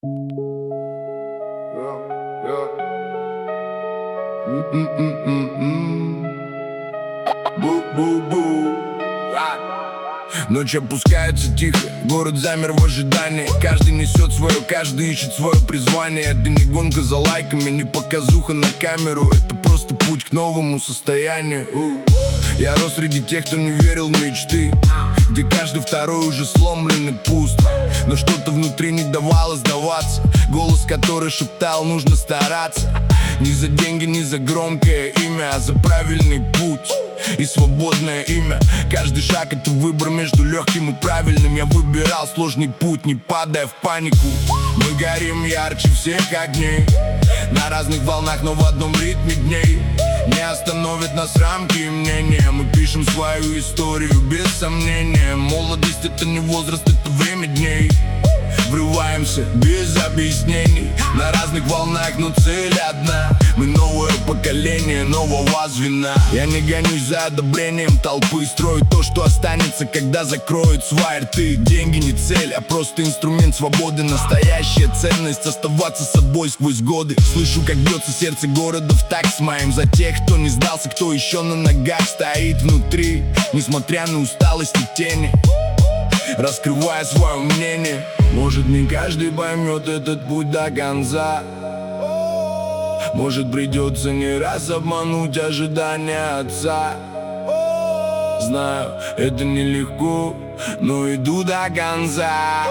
Ночь опускается тихо, город замер в ожидании. Каждый несет свое, каждый ищет свое призвание. Это не гонка за лайками, не показуха на камеру. Это просто путь к новому состоянию. Я рос среди тех, кто не верил в мечты, где каждый второй уже сломлен и пуст. Но что-то внутри не давало сдаваться. Голос, который шептал, нужно стараться. Не за деньги, не за громкое имя, а за правильный путь и свободное имя. Каждый шаг — это выбор между легким и правильным. Я выбирал сложный путь, не падая в панику. Мы горим ярче всех огней, на разных волнах, но в одном ритме дней. Не остановят нас рамки и мнения. Мы пишем свою историю без сомнения. Молодость — это не возраст, это время дней. Врываемся без объяснений, на разных волнах, но цель одна. Мы новое поколение нового звена. Я не гонюсь за одобрением толпы, строю то, что останется, когда закроют свои рты. Деньги не цель, а просто инструмент свободы. Настоящая ценность — оставаться собой сквозь годы. Слышу, как бьется сердце города в такт с моим. За тех, кто не сдался, кто еще на ногах стоит внутри, несмотря на усталость и тени, раскрывая свое мнение. Может, не каждый поймет этот путь до конца. Может, придется не раз обмануть ожидания отца. Знаю, это нелегко, но иду до конца.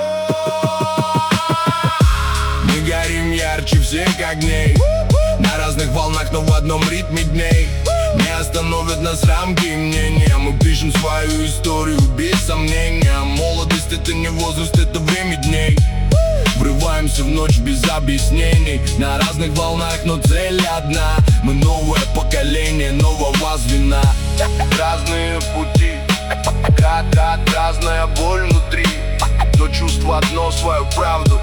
Мы горим ярче всех огней, на разных волнах, но в одном ритме дней. Не остановят нас рамки и мнения. Мы пишем свою историю без сомнения. Молодость — это не возраст, это время дней. Врываемся в ночь без объяснений, на разных волнах, но цель одна. Мы новое поколение нового звена. Разные пути, разная боль внутри, но чувство одно — свою правду.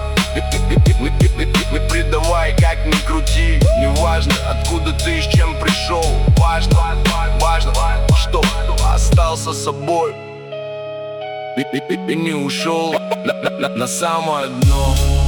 Предавай, как ни крути. Неважно, откуда ты и с чем пришел. Важно, что остался собой и не ушел на самое дно.